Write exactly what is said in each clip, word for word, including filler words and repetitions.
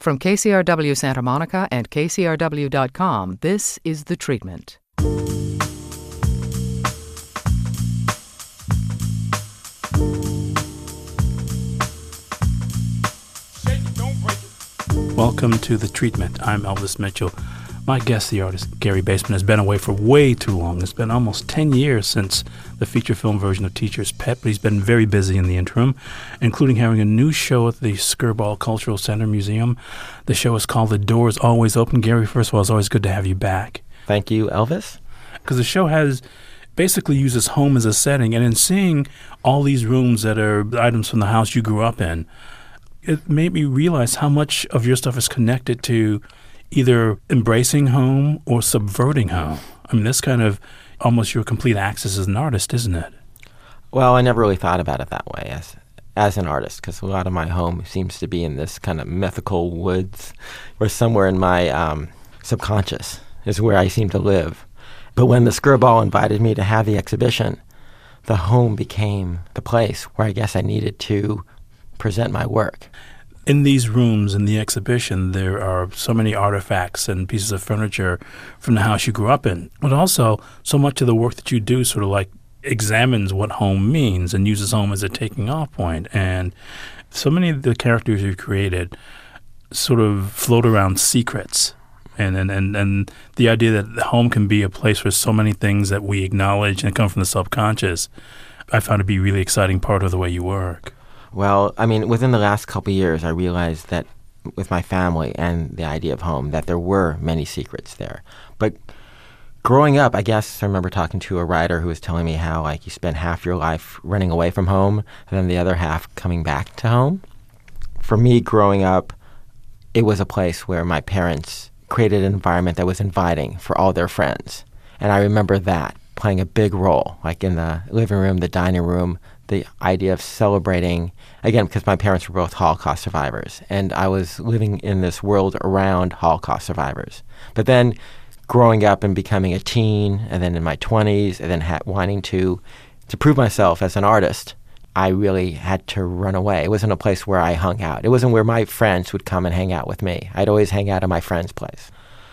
From K C R W Santa Monica and K C R W dot com, this is The Treatment. Welcome to The Treatment. I'm Elvis Mitchell. My guest, the artist Gary Baseman, has been away for way too long. It's been almost ten years since the feature film version of Teacher's Pet, but he's been very busy in the interim, including having a new show at the Skirball Cultural Center Museum. The show is called The Door is Always Open. Gary, first of all, it's always good to have you back. Thank you, Elvis. Because the show has basically uses home as a setting, and in seeing all these rooms that are items from the house you grew up in, it made me realize how much of your stuff is connected to either embracing home or subverting home. I mean, that's kind of almost your complete axis as an artist, isn't it? Well, I never really thought about it that way as as an artist, because a lot of my home seems to be in this kind of mythical woods, or somewhere in my um, subconscious is where I seem to live. But when the Skirball invited me to have the exhibition, the home became the place where I guess I needed to present my work. In these rooms in the exhibition, there are so many artifacts and pieces of furniture from the house you grew up in, but also so much of the work that you do sort of like examines what home means and uses home as a taking off point. And so many of the characters you've created sort of float around secrets and, and, and, and the idea that home can be a place where so many things that we acknowledge and come from the subconscious, I found to be a really exciting part of the way you work. Well, I mean, within the last couple of years, I realized that with my family and the idea of home, that there were many secrets there. But growing up, I guess I remember talking to a writer who was telling me how, like, you spend half your life running away from home and then the other half coming back to home. For me, growing up, it was a place where my parents created an environment that was inviting for all their friends. And I remember that playing a big role, like in the living room, the dining room, the idea of celebrating, again, because my parents were both Holocaust survivors, and I was living in this world around Holocaust survivors. But then growing up and becoming a teen, and then in my twenties, and then ha- wanting to, to prove myself as an artist, I really had to run away. It wasn't a place where I hung out. It wasn't where my friends would come and hang out with me. I'd always hang out at my friend's place.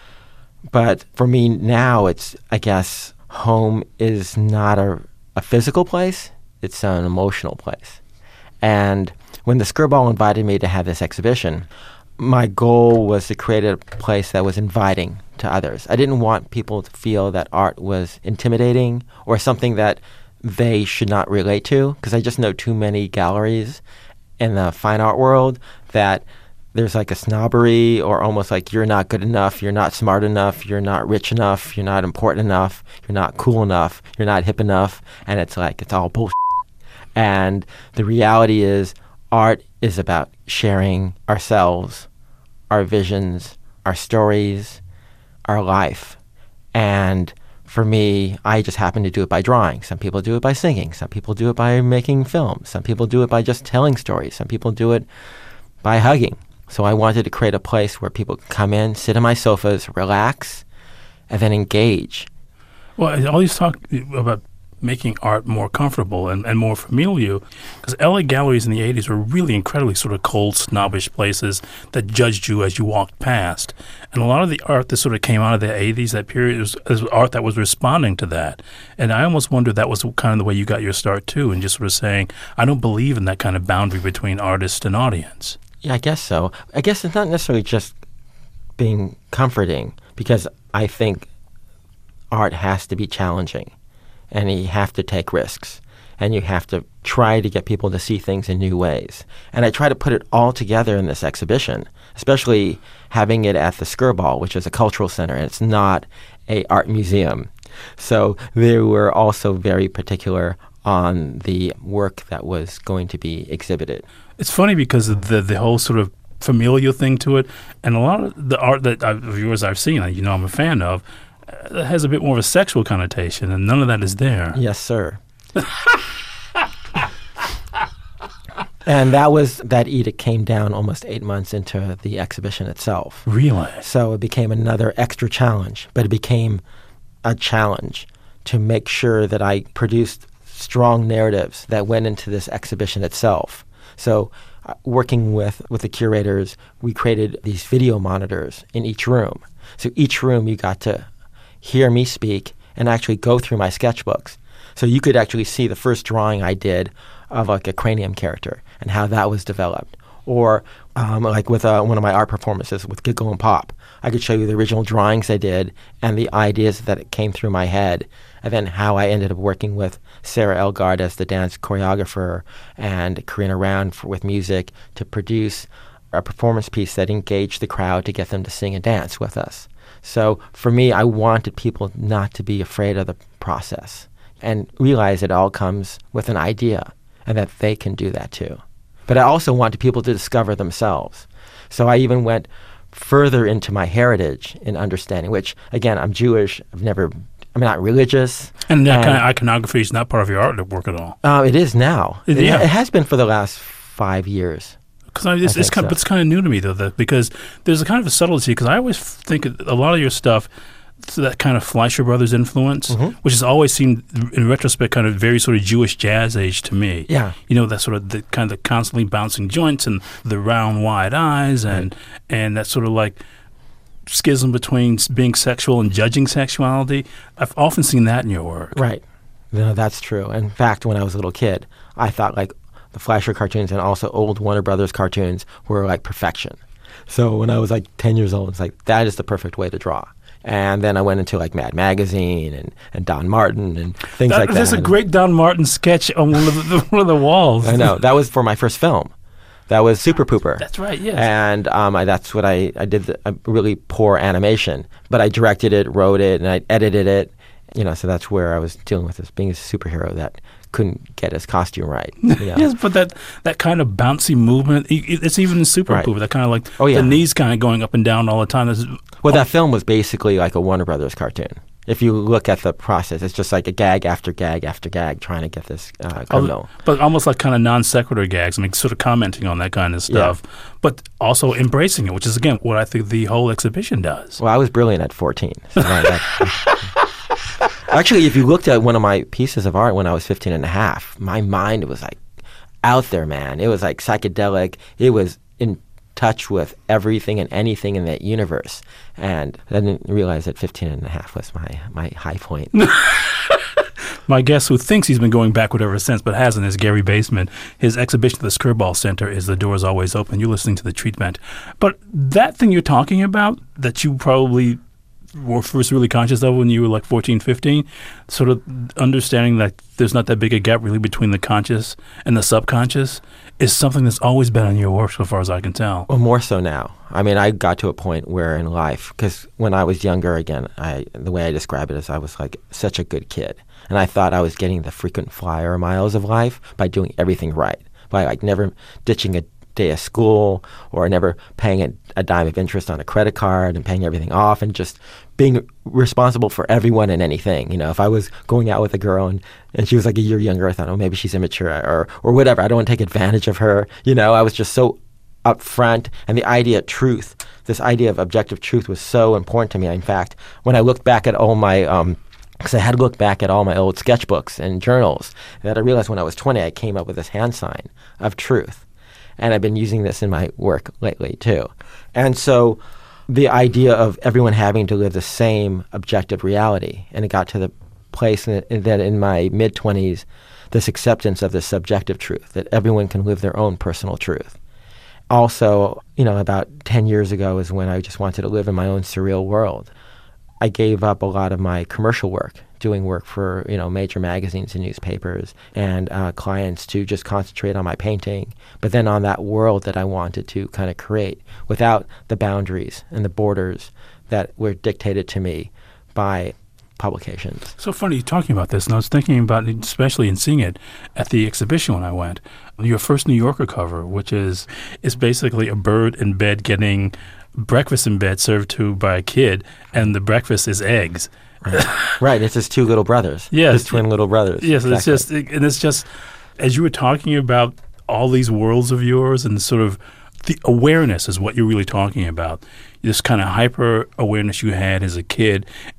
But for me now, it's, I guess, home is not a, a physical place. It's an emotional place. And when the Skirball invited me to have this exhibition, my goal was to create a place that was inviting to others. I didn't want people to feel that art was intimidating or something that they should not relate to, because I just know too many galleries in the fine art world that there's like a snobbery, or almost like you're not good enough, you're not smart enough, you're not rich enough, you're not important enough, you're not cool enough, you're not hip enough, and it's like, it's all bullshit. And the reality is, art is about sharing ourselves, our visions, our stories, our life. And for me, I just happen to do it by drawing. Some people do it by singing. Some people do it by making films. Some people do it by just telling stories. Some people do it by hugging. So I wanted to create a place where people could come in, sit on my sofas, relax, and then engage. Well, I always talk about making art more comfortable and, and more familiar, because L A galleries in the eighties were really incredibly sort of cold, snobbish places that judged you as you walked past. And a lot of the art that sort of came out of the eighties, that period, was, was art that was responding to that. And I almost wondered that was kind of the way you got your start, too, and just sort of saying, I don't believe in that kind of boundary between artist and audience. Yeah, I guess so. I guess it's not necessarily just being comforting, because I think art has to be challenging. And you have to take risks, and you have to try to get people to see things in new ways. And I try to put it all together in this exhibition, especially having it at the Skirball, which is a cultural center, and it's not a art museum. So they were also very particular on the work that was going to be exhibited. It's funny because of the, the whole sort of familial thing to it, and a lot of the art that I've, of yours I've seen, you know I'm a fan of, that has a bit more of a sexual connotation, and none of that is there. Yes, sir. And that was, that edict came down almost eight months into the exhibition itself. Really? So it became another extra challenge, but it became a challenge to make sure that I produced strong narratives that went into this exhibition itself. So uh, working with, with the curators, we created these video monitors in each room. So each room you got to hear me speak and actually go through my sketchbooks. So you could actually see the first drawing I did of like a cranium character and how that was developed. Or um, like with uh, one of my art performances with Giggle and Pop, I could show you the original drawings I did and the ideas that came through my head, and then how I ended up working with Sarah Elgard as the dance choreographer and Karina Round for, with music to produce a performance piece that engaged the crowd to get them to sing and dance with us. So for me, I wanted people not to be afraid of the process and realize it all comes with an idea and that they can do that too. But I also wanted people to discover themselves. So I even went further into my heritage in understanding, which, again, I'm Jewish. I've never, I'm not religious. And that and, kind of iconography is not part of your artwork at all. Uh, it is now. It, it, yeah. it has been for the last five years. Because it's, it's kind of, so. it's kind of new to me though, that, because there's a kind of a subtlety. Because I always think a lot of your stuff, that kind of Fleischer Brothers influence, mm-hmm. which has always seemed, in retrospect, kind of very sort of Jewish jazz age to me. Yeah, you know, that sort of the kind of constantly bouncing joints and the round, wide eyes, and right. and that sort of like schism between being sexual and judging sexuality. I've often seen that in your work. Right. No, that's true. In fact, when I was a little kid, I thought like the Fleischer cartoons and also old Warner Brothers cartoons were like perfection. So when I was like ten years old, it's like, that is the perfect way to draw. And then I went into like Mad Magazine and, and Don Martin and things that, like that. There's a great Don Martin sketch on one of the, one of the walls. I know. That was for my first film. That was Super Pooper. That's right, yes. And um, I, that's what I, I did, the, a really poor animation. But I directed it, wrote it, and I edited it. You know, so that's where I was dealing with this, being a superhero that couldn't get his costume right. You know? Yes, but that, that kind of bouncy movement, it's even in Super right. Pooper, that kind of like oh, yeah. the knees kind of going up and down all the time. There's, well, oh, that film was basically like a Warner Brothers cartoon. If you look at the process, it's just like a gag after gag after gag trying to get this uh, criminal. But almost like kind of non sequitur gags, I mean, sort of commenting on that kind of stuff, yeah. but also embracing it, which is, again, what I think the whole exhibition does. Well, I was brilliant at fourteen. So that, that, actually, if you looked at one of my pieces of art when I was fifteen and a half, my mind was like out there, man. It was like psychedelic. It was in touch with everything and anything in that universe. And I didn't realize that fifteen and a half was my, my high point. My guest, who thinks he's been going backward ever since, but hasn't, is Gary Baseman. His exhibition at the Skirball Center is The Door's Always Open. You're listening to The Treatment. But that thing you're talking about, that you probably were first really conscious of when you were like fourteen, fifteen, sort of understanding that there's not that big a gap really between the conscious and the subconscious, is something that's always been in your work so far as I can tell. Well, more so now. I mean, I got to a point where in life, because when I was younger, again, I the way I describe it is I was like such a good kid. And I thought I was getting the frequent flyer miles of life by doing everything right, by like never ditching a day of school or never paying a, a dime of interest on a credit card and paying everything off and just being responsible for everyone and anything. You know, if I was going out with a girl and, and she was like a year younger, I thought, oh, maybe she's immature or, or whatever. I don't want to take advantage of her. You know, I was just so upfront. And the idea of truth, this idea of objective truth was so important to me. In fact, when I looked back at all my um, because I had to look back at all my old sketchbooks and journals, that I realized when I was twenty, I came up with this hand sign of truth. And I've been using this in my work lately, too. And so the idea of everyone having to live the same objective reality, and it got to the place that, that in my mid-twenties, this acceptance of the subjective truth, that everyone can live their own personal truth. Also, you know, about ten years ago is when I just wanted to live in my own surreal world. I gave up a lot of my commercial work, doing work for, you know, major magazines and newspapers and uh, clients to just concentrate on my painting, but then on that world that I wanted to kind of create without the boundaries and the borders that were dictated to me by publications. So funny you talking about this, and I was thinking about it, especially in seeing it at the exhibition when I went. Your first New Yorker cover, which is is basically a bird in bed getting breakfast in bed served to by a kid, and the breakfast is eggs. Right, right. It's his two little brothers. Yes, his twin little brothers. Yes, exactly. it's just, and it's just as you were talking about all these worlds of yours, and sort of the awareness is what you're really talking about. This kind of hyper awareness you had as a kid,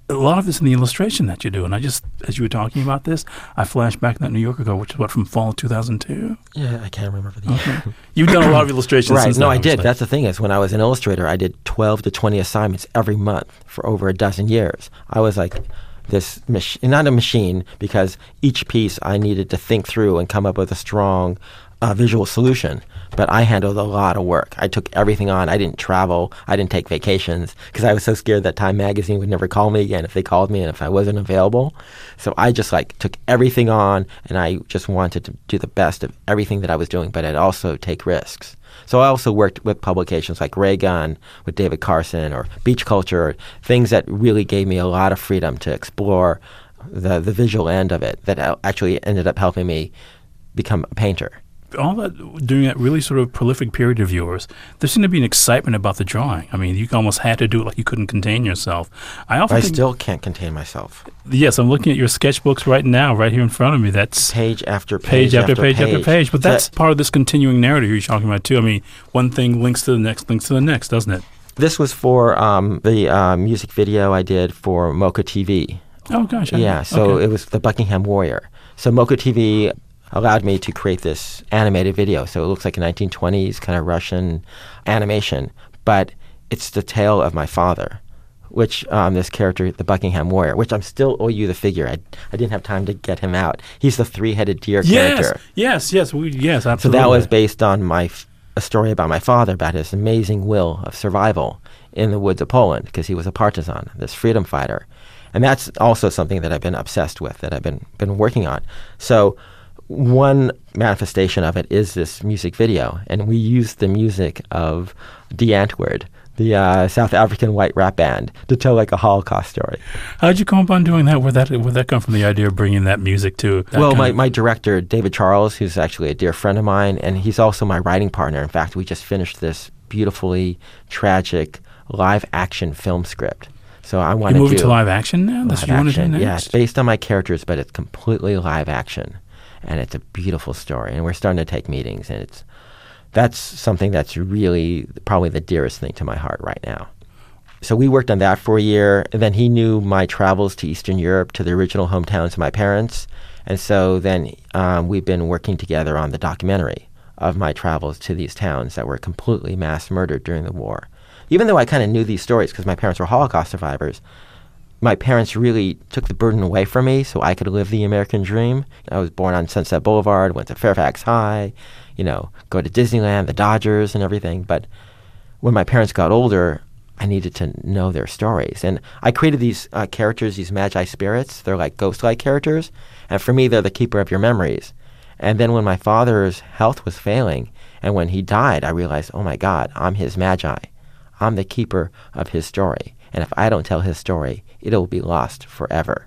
a lot of this in the illustration that you do. And I just, as you were talking about this, I flashed back to that New Yorker go, which is what, from fall of two thousand two? Yeah, I can't remember the year. Okay. You've done a lot of illustrations Right. since No, then, I did. obviously. That's the thing is when I was an illustrator, I did twelve to twenty assignments every month for over a dozen years. I was like this, mach- not a machine, because each piece I needed to think through and come up with a strong uh, visual solution. But I handled a lot of work. I took everything on. I didn't travel. I didn't take vacations because I was so scared that Time Magazine would never call me again if they called me and if I wasn't available. So I just like took everything on, and I just wanted to do the best of everything that I was doing, but I'd also take risks. So I also worked with publications like Ray Gun with David Carson or Beach Culture, things that really gave me a lot of freedom to explore the, the visual end of it that actually ended up helping me become a painter. All that, during that really sort of prolific period of yours, there seemed to be an excitement about the drawing. I mean, you almost had to do it like you couldn't contain yourself. I often I think, still can't contain myself. Yes, I'm looking at your sketchbooks right now, right here in front of me. That's Page after page, page after after page, page after page. But So that's part of this continuing narrative you're talking about, too. I mean, one thing links to the next, links to the next, doesn't it? This was for um, the uh, music video I did for Mocha T V. Oh, gosh. I- Yeah, so okay. it was the Buckingham Warrior. So Mocha T V allowed me to create this animated video. So it looks like a nineteen twenties kind of Russian animation, but it's the tale of my father, which um, this character, the Buckingham Warrior, which I'm still owe you the figure. I, I didn't have time to get him out. He's the three-headed deer Yes, character. yes, yes, we, yes, So absolutely. that was based on my f- a story about my father, about his amazing will of survival in the woods of Poland, because he was a partisan, this freedom fighter. And that's also something that I've been obsessed with, that I've been been working on. So one manifestation of it is this music video, and we used the music of Die Antwoord, the uh, South African white rap band, to tell like a Holocaust story. How'd you come upon doing that? Where'd that, where'd that come from, the idea of bringing that music to that Well, kind my, of- my director, David Charles, who's actually a dear friend of mine, and he's also my writing partner. In fact, we just finished this beautifully tragic live-action film script. So I want You're to moving do to live action now? That's what you want to do action. next? Yeah, it's based on my characters, but it's completely live action, and it's a beautiful story. And we're starting to take meetings, and it's that's something that's really probably the dearest thing to my heart right now. So we worked on that for a year, and then he knew my travels to Eastern Europe, to the original hometowns of my parents, and so then um, we've been working together on the documentary of my travels to these towns that were completely mass murdered during the war. Even though I kind of knew these stories because my parents were Holocaust survivors, my parents really took the burden away from me so I could live the American dream. I was born on Sunset Boulevard, went to Fairfax High, you know, go to Disneyland, the Dodgers and everything. But when my parents got older, I needed to know their stories. And I created these uh, characters, these magi spirits. They're like ghost-like characters. And for me, they're the keeper of your memories. And then when my father's health was failing, and when he died, I realized, oh my God, I'm his magi. I'm the keeper of his story. And if I don't tell his story, it'll be lost forever.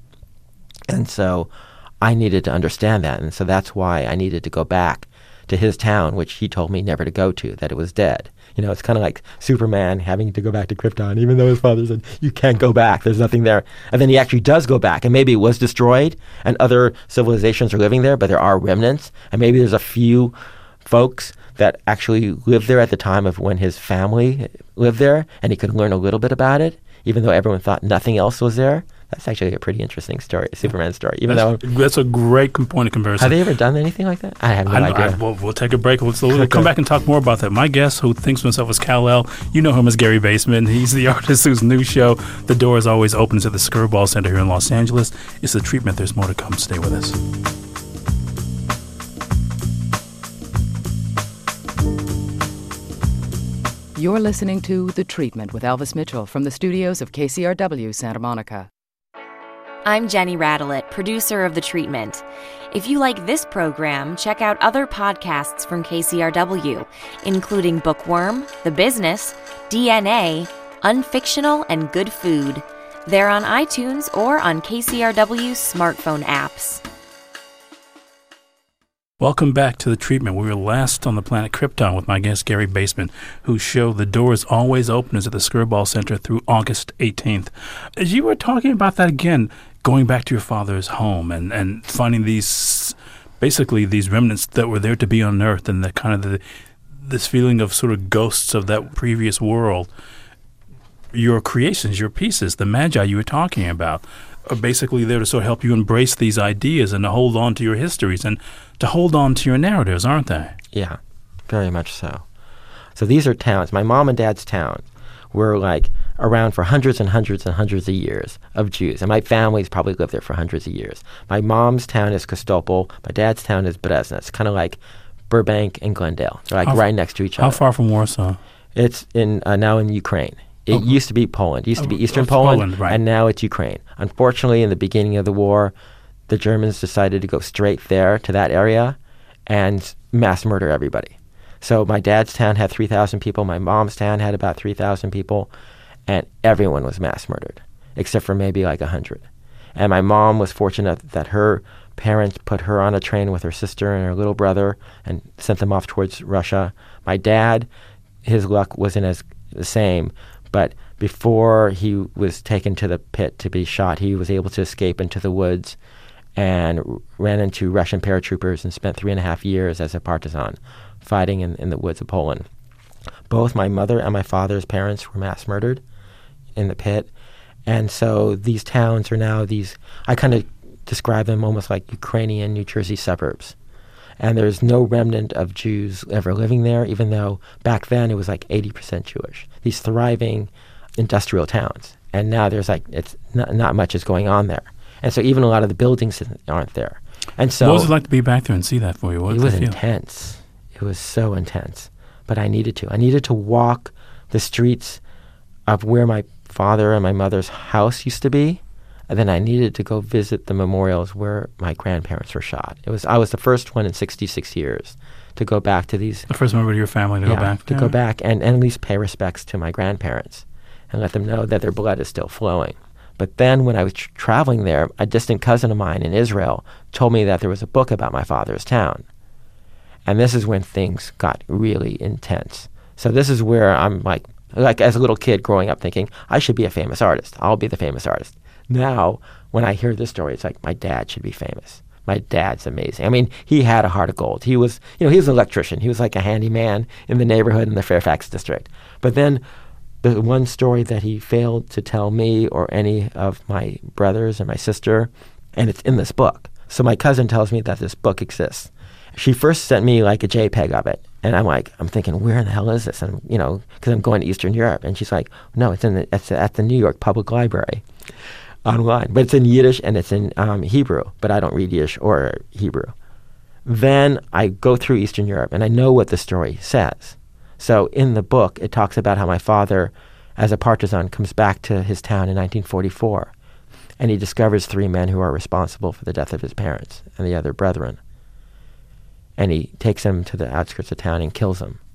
And so I needed to understand that. And so that's why I needed to go back to his town, which he told me never to go to, that it was dead. You know, it's kind of like Superman having to go back to Krypton, even though his father said, you can't go back, there's nothing there. And then he actually does go back, and maybe it was destroyed, and other civilizations are living there, but there are remnants, and maybe there's a few folks that actually lived there at the time of when his family lived there, and he could learn a little bit about it, even though everyone thought nothing else was there. That's actually a pretty interesting story, a Superman story. Even that's, though that's a great com- point of comparison. have they ever done anything like that? I have no I know, idea. I, we'll, we'll take a break. We'll, we'll come back and talk more about that. My guest, who thinks of himself as Kal-El, you know him as Gary Baseman. He's the artist whose new show, The Door is Always Open, at the Skirball Center here in Los Angeles. It's The Treatment. There's more to come. Stay with us. You're listening to The Treatment with Elvis Mitchell from the studios of K C R W Santa Monica. I'm Jenny Radelet, producer of The Treatment. If you like this program, check out other podcasts from K C R W, including Bookworm, The Business, D N A, Unfictional, and Good Food. They're on iTunes or on K C R W's smartphone apps. Welcome back to The Treatment. We were last on the planet Krypton with my guest, Gary Baseman, whose show The Door is Always Open is at the Skirball Center through August eighteenth. As you were talking about that again, going back to your father's home and, and finding these, basically these remnants that were there to be unearthed, and the kind of the, this feeling of sort of ghosts of that previous world. your creations, your pieces, the magi you were talking about, are basically there to sort of help you embrace these ideas and to hold on to your histories and to hold on to your narratives, aren't they? Yeah, very much so. So these are towns. My mom and dad's towns were like around for hundreds and hundreds and hundreds of years of Jews. And my family's probably lived there for hundreds of years. My mom's town is Kostopol. My dad's town is Brezna. It's kind of like Burbank and Glendale. They're like how, right next to each how other. How far from Warsaw? It's in uh, now in Ukraine. It okay. used to be Poland. It used to be oh, Eastern oh, Poland, Poland right. and now it's Ukraine. Unfortunately, in the beginning of the war, the Germans decided to go straight there to that area and mass murder everybody. So my dad's town had three thousand people. My mom's town had about three thousand people, and everyone was mass murdered, except for maybe like one hundred. And my mom was fortunate that her parents put her on a train with her sister and her little brother and sent them off towards Russia. My dad, his luck wasn't as the same, but before he was taken to the pit to be shot, he was able to escape into the woods and r- ran into Russian paratroopers and spent three and a half years as a partisan fighting in, in the woods of Poland. Both my mother and my father's parents were mass murdered in the pit. And so these towns are now these, I kind of describe them almost like Ukrainian New Jersey suburbs. And there's no remnant of Jews ever living there, even though back then it was like eighty percent Jewish. These thriving industrial towns. And now there's like, it's not, not much is going on there. And so even a lot of the buildings aren't there. And so what was it like to be back there and see that for you? What it was feel? intense. It was so intense. But I needed to. I needed to walk the streets of where my father and my mother's house used to be. And then I needed to go visit the memorials where my grandparents were shot. It was I was the first one in sixty-six years to go back to these. The first member of your family to yeah, go back? to yeah. go back and, and at least pay respects to my grandparents and let them know that their blood is still flowing. But then when I was tr- traveling there, a distant cousin of mine in Israel told me that there was a book about my father's town. And this is when things got really intense. So this is where I'm like, like as a little kid growing up thinking, I should be a famous artist. I'll be the famous artist. Now, when I hear this story, it's like my dad should be famous. My dad's amazing. I mean, he had a heart of gold. He was, you know, he was an electrician. He was like a handyman in the neighborhood in the Fairfax district. But then the one story that he failed to tell me or any of my brothers and my sister, and it's in this book. So my cousin tells me that this book exists. She first sent me like a JPEG of it. And I'm like, I'm thinking, where in the hell is this? And, you know, because I'm going to Eastern Europe. And she's like, no, it's in the, it's at the New York Public Library. Online, but it's in Yiddish and it's in um, Hebrew, but I don't read Yiddish or Hebrew. Then I go through Eastern Europe and I know what the story says. So in the book, it talks about how my father, as a partisan, comes back to his town in nineteen forty-four, and he discovers three men who are responsible for the death of his parents and the other brethren. And he takes them to the outskirts of town and kills them.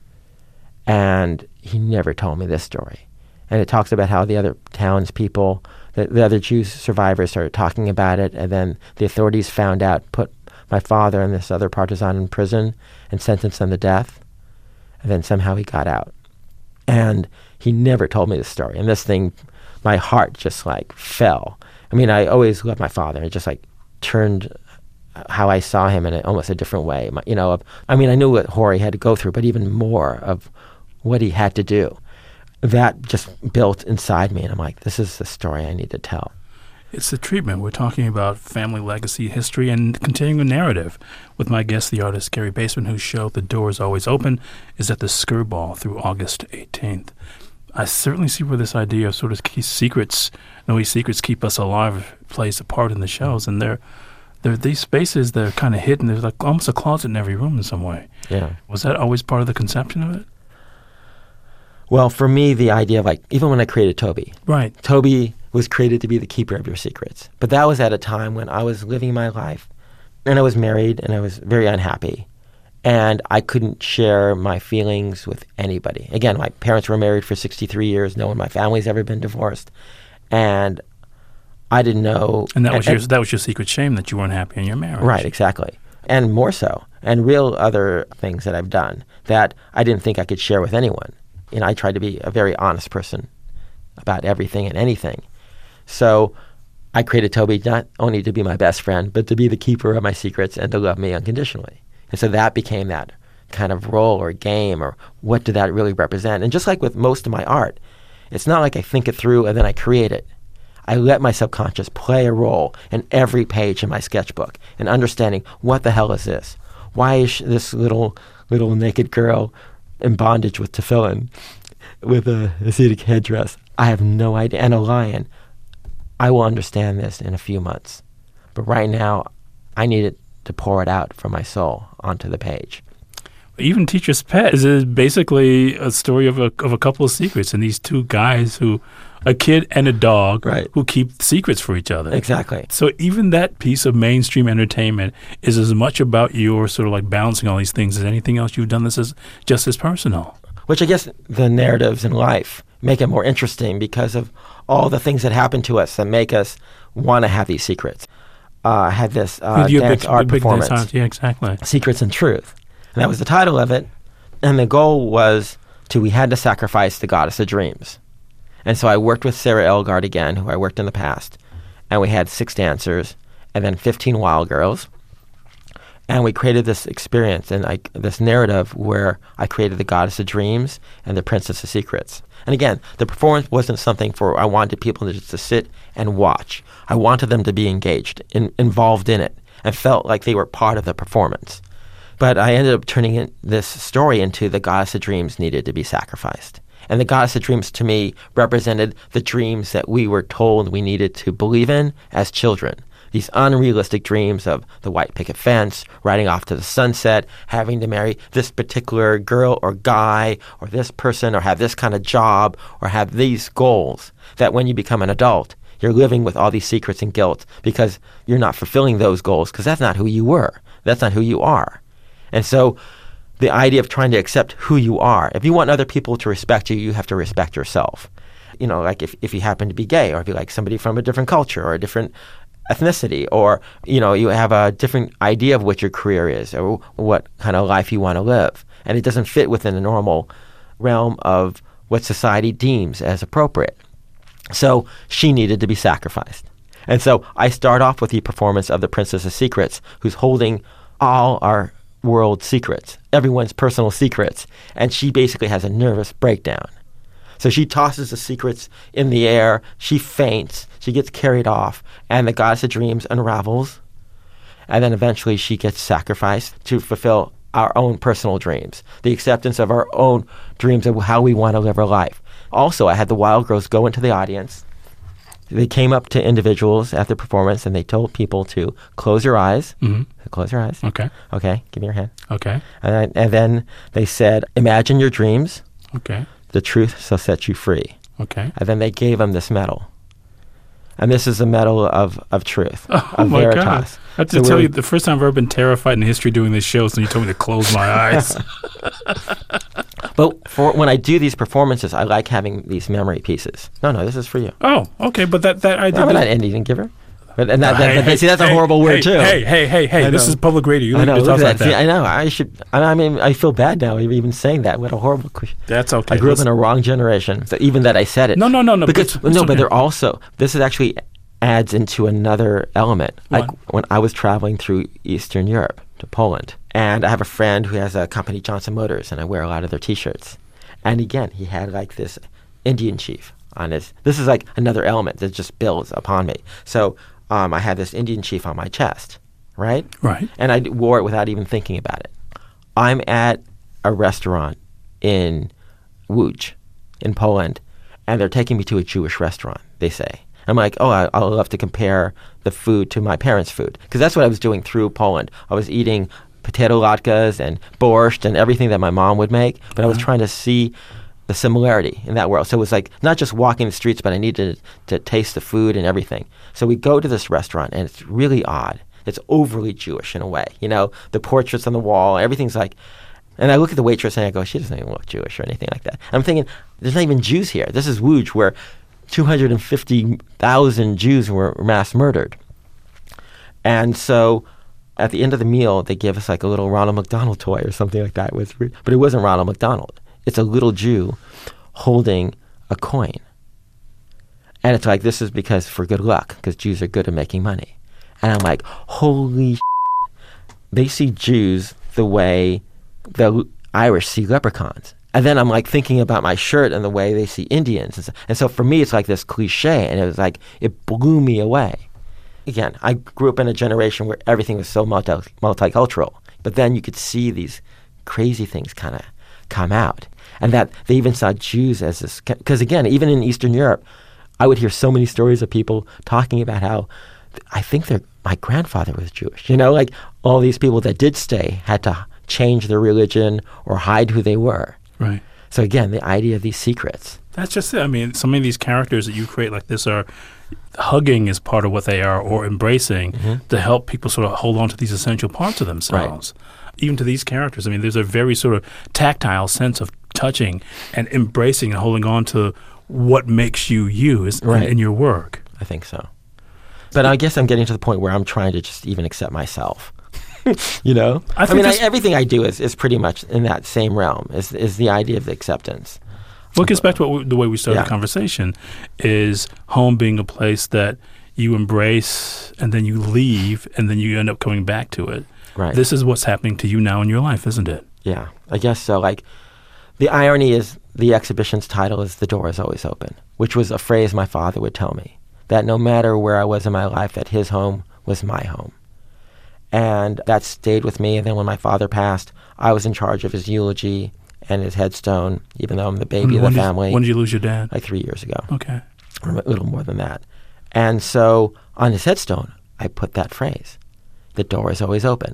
And he never told me this story. And it talks about how the other townspeople, the, the other Jews survivors started talking about it, and then the authorities found out, put my father and this other partisan in prison and sentenced them to death. And then somehow he got out. And he never told me this story. And this thing, my heart just like fell. I mean, I always loved my father. It just like turned how I saw him in a, almost a different way. My, you know, of, I mean, I knew what horror he had to go through, but even more of what he had to do. That just built inside me, and I'm like, this is the story I need to tell. It's the treatment. We're talking about family legacy, history, and continuing a narrative with my guest, the artist Gary Baseman, whose show, The Door is Always Open, is at the Skirball through August eighteenth. I certainly see where this idea of sort of key secrets, no secrets keep us alive, plays a part in the shows, and they're, they're these spaces that are kind of hidden. There's like almost a closet in every room in some way. Yeah. Was that always part of the conception of it? Well, for me, the idea of like, even when I created Toby. Right. Toby was created to be the keeper of your secrets. But that was at a time when I was living my life, and I was married, and I was very unhappy. And I couldn't share my feelings with anybody. Again, my parents were married for sixty-three years. No one in my family's ever been divorced. And I didn't know. And that was and, your that was your secret shame, that you weren't happy in your marriage. Right, exactly. And more so. And real other things that I've done that I didn't think I could share with anyone. You know, I tried to be a very honest person about everything and anything. So I created Toby not only to be my best friend, but to be the keeper of my secrets and to love me unconditionally. And so that became that kind of role or game, or what did that really represent? And just like with most of my art, It's not like I think it through and then I create it. I let my subconscious play a role in every page in my sketchbook and understanding what the hell is this? Why is this little little naked girl in bondage with tefillin, with a Hasidic headdress? I have no idea. And a lion. I will understand this in a few months. But right now, I need it to pour it out from my soul onto the page. Even Teacher's Pet is basically a story of a of a couple of secrets, and these two guys who, a kid and a dog, right, who keep secrets for each other. Exactly. So even that piece of mainstream entertainment is as much about your sort of like balancing all these things as anything else you've done. This is just as personal. Which I guess the narratives in life make it more interesting because of all the things that happen to us that make us want to have these secrets. Uh, I had this uh, dance big, art big performance, dance, yeah, exactly. Secrets and Truth. And that was the title of it. And the goal was to, we had to sacrifice the goddess of dreams. And so I worked with Sarah Elgard again, who I worked in the past. And we had six dancers and then fifteen wild girls. And we created this experience and I, this narrative where I created the goddess of dreams and the princess of secrets. And again, the performance wasn't something for, I wanted people to just to sit and watch. I wanted them to be engaged, in, involved in it, and felt like they were part of the performance. But I ended up turning in this story into the goddess of dreams needed to be sacrificed. And the goddess of dreams, to me, represented the dreams that we were told we needed to believe in as children. These unrealistic dreams of the white picket fence, riding off to the sunset, having to marry this particular girl or guy or this person or have this kind of job or have these goals, that when you become an adult, you're living with all these secrets and guilt because you're not fulfilling those goals because that's not who you were. That's not who you are. And so the idea of trying to accept who you are, if you want other people to respect you, you have to respect yourself. You know, like if, if you happen to be gay or if you like somebody from a different culture or a different ethnicity, or, you know, you have a different idea of what your career is or what kind of life you want to live, and it doesn't fit within the normal realm of what society deems as appropriate. So she needed to be sacrificed. And so I start off with the performance of the Princess of Secrets, who's holding all our world secrets, everyone's personal secrets, and she basically has a nervous breakdown. So she tosses the secrets in the air, she faints, she gets carried off, and the goddess of dreams unravels, and then eventually she gets sacrificed to fulfill our own personal dreams, the acceptance of our own dreams of how we want to live our life. Also, I had the wild girls go into the audience. They came up to individuals at the performance and they told people to close your eyes. Mm-hmm. Close your eyes. Okay. Okay, give me your hand. Okay. And then, and then they said, imagine your dreams. Okay. The truth shall set you free. Okay. And then they gave him this medal. And this is a medal of, of truth, oh of my Veritas. God. I have to so tell you, the first time I've ever been terrified in history doing this show is when you told me to close my eyes. But for when I do these performances, I like having these memory pieces. No, no, this is for you. Oh, okay, but that, that I did. I'm not an Indian giver. But, and that, uh, that, hey, that, see, that's hey, a horrible hey, word, too. Hey, hey, hey, hey, this is public radio. You I know, look look at like that. that. See, I know. I should. I mean, I feel bad now even saying that. What a horrible question. That's okay. I grew Let's, up in a wrong generation. So even that I said it. No, no, no, no. Because, but no, okay. but they're also, this is actually adds into another element. What? Like when I was traveling through Eastern Europe to Poland, and I have a friend who has a company, Johnson Motors, and I wear a lot of their T-shirts. And again, he had like this Indian chief on his, this is like another element that just builds upon me. So um, I had this Indian chief on my chest, right? Right. And I wore it without even thinking about it. I'm at a restaurant in Łódź, in Poland, and they're taking me to a Jewish restaurant, they say. I'm like, oh, I, I'll love to compare the food to my parents' food. Because that's what I was doing through Poland. I was eating potato latkes and borscht and everything that my mom would make, but I was trying to see the similarity in that world. So it was like not just walking the streets, but I needed to taste the food and everything. So we go to this restaurant, and it's really odd. It's overly Jewish in a way. You know, the portraits on the wall, everything's like... And I look at the waitress and I go, she doesn't even look Jewish or anything like that. I'm thinking, there's not even Jews here. This is Łódź, where two hundred fifty thousand Jews were mass murdered. And so at the end of the meal, they give us like a little Ronald McDonald toy or something like that. It was re- but it wasn't Ronald McDonald. It's a little Jew holding a coin. And it's like, this is because for good luck, because Jews are good at making money. And I'm like, holy shit. They see Jews the way the Irish see leprechauns, And then I'm like thinking about my shirt and the way they see Indians. And so, and so for me, it's like this cliche. And it was like, it blew me away. Again, I grew up in a generation where everything was so multi- multicultural. But then you could see these crazy things kind of come out. And that they even saw Jews as this, because again, even in Eastern Europe, I would hear so many stories of people talking about how, I think they're, my grandfather was Jewish. You know, like all these people that did stay had to change their religion or hide who they were. Right. So again, the idea of these secrets. That's just it. I mean, some of these characters that you create like this are, hugging is part of what they are, or embracing, mm-hmm. to help people sort of hold on to these essential parts of themselves. Right. Even to these characters, I mean, there's a very sort of tactile sense of touching and embracing and holding on to what makes you you is right. in, in your work. I think so. But I guess I'm getting to the point where I'm trying to just even accept myself. You know? I, I mean, I, everything I do is, is pretty much in that same realm, is, is the idea of the acceptance. Well, it gets back to what we, the way we started yeah. the conversation, is home being a place that you embrace and then you leave and then you end up coming back to it. Right. This is what's happening to you now in your life, isn't it? Yeah, I guess so. Like, the irony is the exhibition's title is "The Door is Always Open," which was a phrase my father would tell me, that no matter where I was in my life, that his home was my home. And that stayed with me. And then when my father passed, I was in charge of his eulogy and his headstone, even though I'm the baby when of the did, family. When did you lose your dad? Like three years ago. Okay. Or a little more than that. And so on his headstone, I put that phrase, "The door is always open."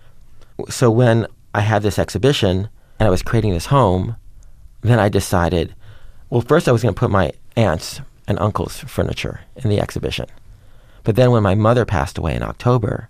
So when I had this exhibition and I was creating this home, then I decided, well, first I was going to put my aunt's and uncle's furniture in the exhibition. But then when my mother passed away in October,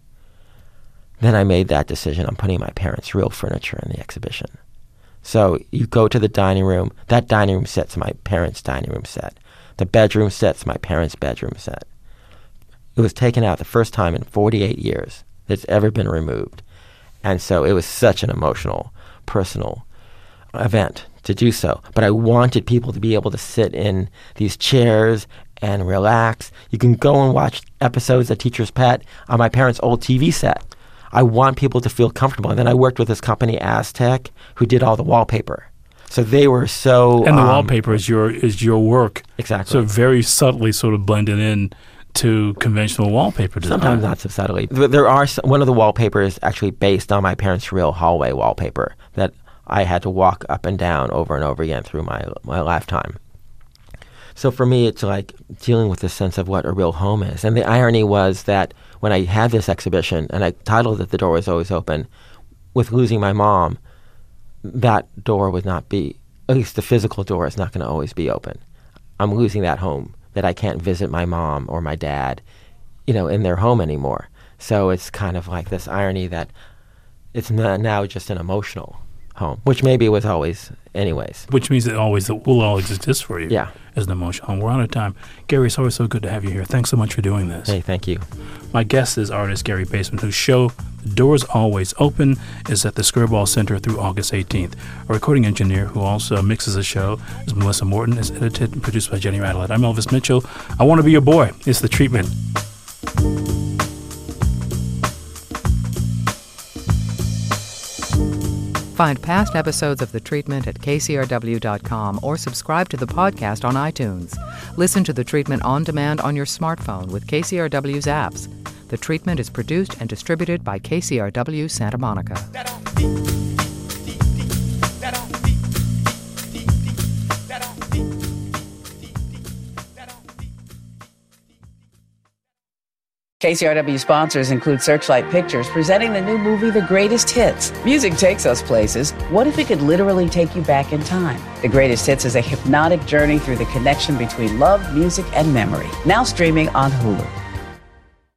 then I made that decision. I'm putting my parents' real furniture in the exhibition. So you go to the dining room. That dining room set's my parents' dining room set. The bedroom set's my parents' bedroom set. It was taken out the first time in forty-eight years that it's ever been removed. And so it was such an emotional, personal event to do so. But I wanted people to be able to sit in these chairs and relax. You can go and watch episodes of Teacher's Pet on my parents' old T V set. I want people to feel comfortable. And then I worked with this company, Aztec, who did all the wallpaper. So they were so... And the um, wallpaper is your is your work. Exactly. So very subtly sort of blended in to conventional wallpaper design. Sometimes not so subtly. There are some, one of the wallpapers actually based on my parents' real hallway wallpaper that I had to walk up and down over and over again through my my lifetime. So for me, it's like dealing with this sense of what a real home is. And the irony was that when I had this exhibition, and I titled it "The Door is Always Open," with losing my mom, that door would not be, at least the physical door is not going to always be open. I'm losing that home, that I can't visit my mom or my dad, you know, in their home anymore. So it's kind of like this irony that it's not now just an emotional home, which maybe it was always anyways. Which means it always it will always exist for you. Yeah. As an emotional home. We're out of time. Gary, it's always so good to have you here. Thanks so much for doing this. Hey, thank you. My guest is artist Gary Baseman, whose show "The Door's Always Open" is at the Skirball Center through August eighteenth. Our recording engineer, who also mixes the show, is Melissa Morton. It's edited and produced by Jenny Radelet. I'm Elvis Mitchell. I Want to Be Your Boy. It's The Treatment. Find past episodes of The Treatment at K C R W dot com or subscribe to the podcast on iTunes. Listen to The Treatment on demand on your smartphone with K C R W's apps. The Treatment is produced and distributed by K C R W Santa Monica. K C R W sponsors include Searchlight Pictures, presenting the new movie, The Greatest Hits. Music takes us places. What if it could literally take you back in time? The Greatest Hits is a hypnotic journey through the connection between love, music, and memory. Now streaming on Hulu.